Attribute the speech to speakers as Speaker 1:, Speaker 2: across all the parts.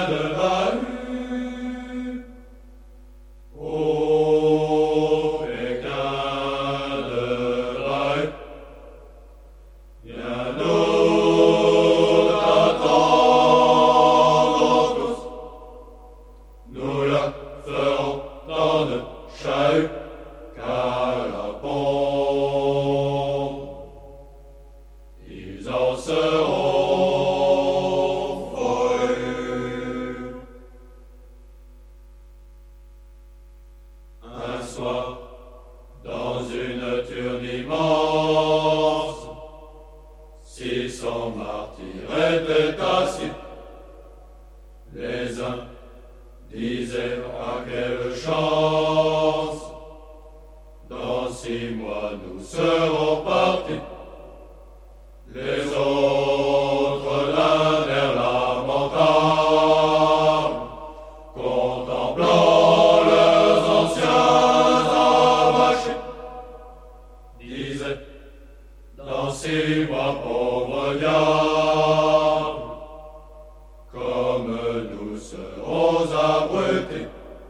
Speaker 1: de bahut, ô Pékin de bahut, bien nous t'attendons tous, nous le ferons dans le chahut qu'à la pompe. Ils en seront folles. Un soir, dans une turne immense, 600 martyrs étaient assis. Les uns disaient à quelle chance, dans 6 mois nous serons partis. Les autres d'un air lamentable, contemplant leurs anciens avachés, disaient, dans 6 mois, pauvres diables, comme nous serons abrutis.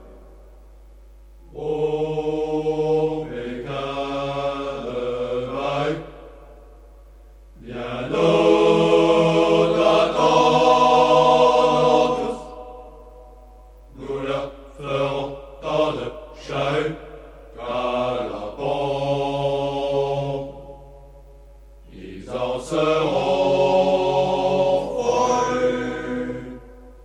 Speaker 1: Ô Pékin de bahut, bien nous t'attendons tous, nous leur ferons tant de chahut qu'à la pompe. Ils en seront folles.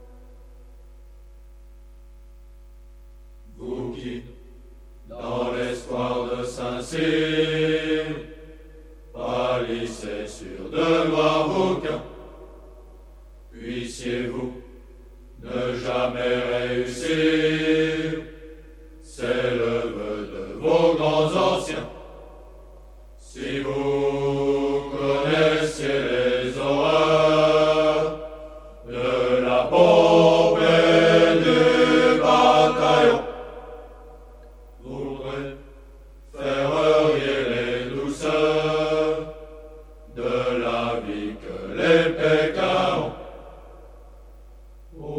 Speaker 1: Vous qui, dans l'espoir de Saint-Cyr, pâlissez sur de noirs bouquins, puissiez-vous ne jamais réussir, c'est le vœu de vos grands anciens. Si vous connaissiez les horreurs de la pompe et du bataillon, vous préféreriez les douceurs de la vie que les Pékins ont. Ô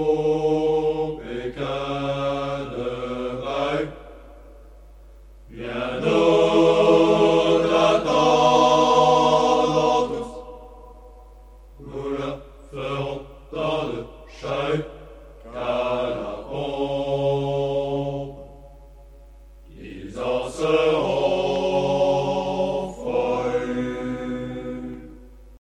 Speaker 1: Pékin de bahut, bien nous t'attendons tous, nous leur ferons tant de chahut qu'à la pompe. Ils en seront